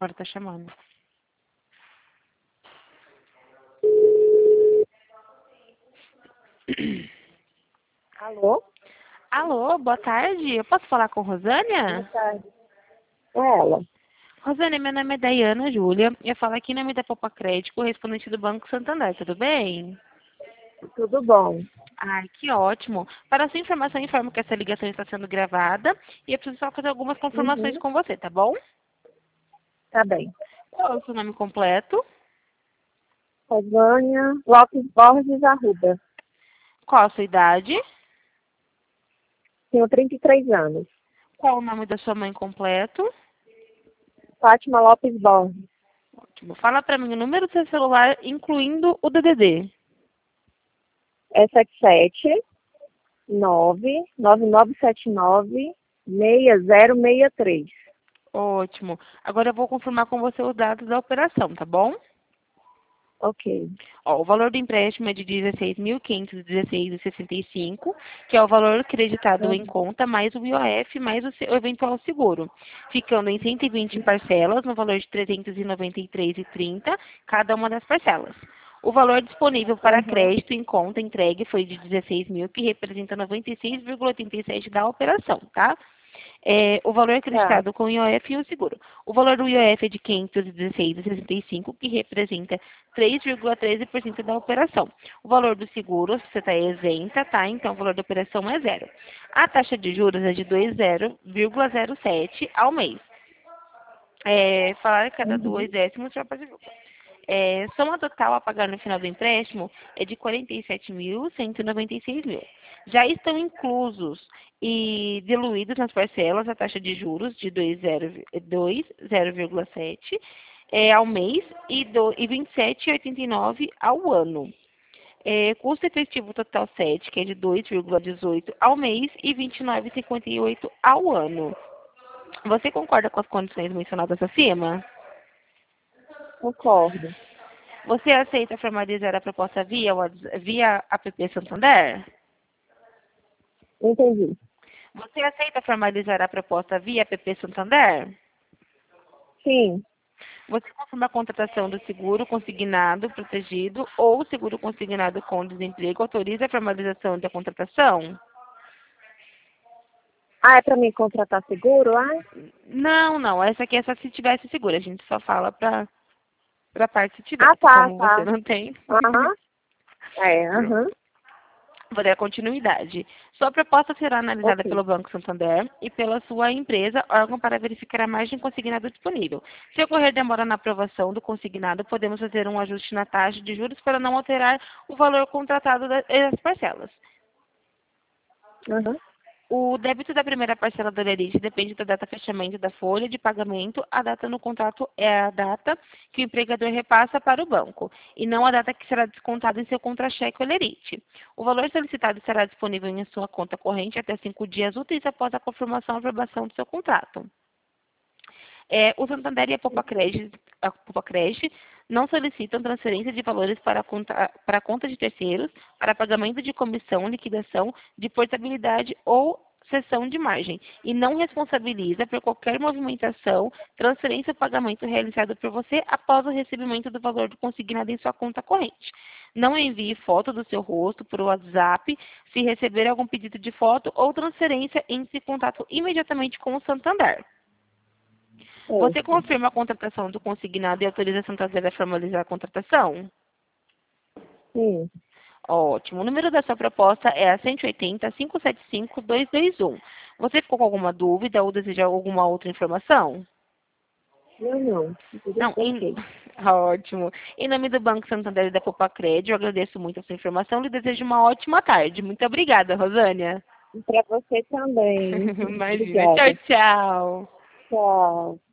Agora tá chamando. Alô? Alô, boa tarde. Eu posso falar com Boa Rosânia? tarde. É ela. Rosânia, meu nome é Daiana Júlia. Eu falo aqui em nome da Popa Crédito, correspondente do Banco Santander. Tudo bem? Tudo bom? Ai, que ótimo. Para a sua informação, informo que essa ligação está sendo gravada e eu preciso só fazer algumas confirmações Uhum. com você, tá bom? Tá bem. Qual é o seu nome completo? Rosânia Lopes Borges Arruda. Qual a sua idade? Tenho 33 anos. Qual o nome da sua mãe completo? Fátima Lopes Borges. Ótimo. Fala para mim o número do seu celular, incluindo o DDD. É 779-9979-6063. Ótimo. Agora eu vou confirmar com você os dados da operação, tá bom? Ok. Ó, o valor do empréstimo é de 16.516,65, que é o valor creditado em Uhum. conta, mais o IOF, mais o eventual seguro, ficando em 120 parcelas, no valor de 393,30, cada uma das parcelas. O valor disponível para Uhum. crédito em conta entregue foi de 16 mil, que representa 96,87 da operação, tá? O valor Tá. acreditado com o IOF e o seguro. O valor do IOF é de 516,65, que representa 3,13% da operação. O valor do seguro, você está isenta, tá? Então, o valor da operação é zero. A taxa de juros é de 2,07 ao mês. Falar cada Uhum. 2 décimos já pode. Soma total a pagar no final do empréstimo é de 47.196 mil. Já estão inclusos e diluídos nas parcelas a taxa de juros de 0,7 ao mês e 27,89 ao ano. Custo efetivo total 7, que é de 2,18 ao mês e 29,58 ao ano. Você concorda com as condições mencionadas acima? Concordo. Você aceita formalizar a proposta via app Santander? Entendi. Você aceita formalizar a proposta via app Santander? Sim. Você confirma a contratação do seguro consignado protegido ou seguro consignado com desemprego autoriza a formalização da contratação? Ah, é para mim contratar seguro, ah? Não, não. Essa aqui é só se tivesse seguro. A gente só fala para parte se Ah, tivesse. tá, Como você tá. não tem, Aham. É, pronto. aham. Vou dar continuidade. Sua proposta será analisada Ok. pelo Banco Santander e pela sua empresa, órgão para verificar a margem consignada disponível. Se ocorrer demora na aprovação do consignado, podemos fazer um ajuste na taxa de juros para não alterar o valor contratado das parcelas. Aham. O débito da primeira parcela do lerite depende da data de fechamento da folha de pagamento. A data no contrato é a data que o empregador repassa para o banco, e não a data que será descontada em seu contra-cheque ou lerite. O valor solicitado estará disponível em sua conta corrente até 5 dias úteis após a confirmação e aprovação do seu contrato. O Santander e a Poupa Crédito não solicitam transferência de valores para a conta de terceiros, para pagamento de comissão, liquidação, de portabilidade ou cessão de margem, e não responsabiliza por qualquer movimentação, transferência ou pagamento realizado por você após o recebimento do valor do consignado em sua conta corrente. Não envie foto do seu rosto por WhatsApp. Se receber algum pedido de foto ou transferência, entre em contato imediatamente com o Santander. Você Certo. confirma a contratação do consignado e autoriza a Santander a formalizar a contratação? Sim. Ótimo. O número da sua proposta é a 180-575-221. Você ficou com alguma dúvida ou deseja alguma outra informação? Não. Tudo Não, ok. ótimo. Em nome do Banco Santander e da Popacred, eu agradeço muito a sua informação e desejo uma ótima tarde. Muito obrigada, Rosânia. E para você também. Imagina. Tchau, Obrigada. tchau. Tchau.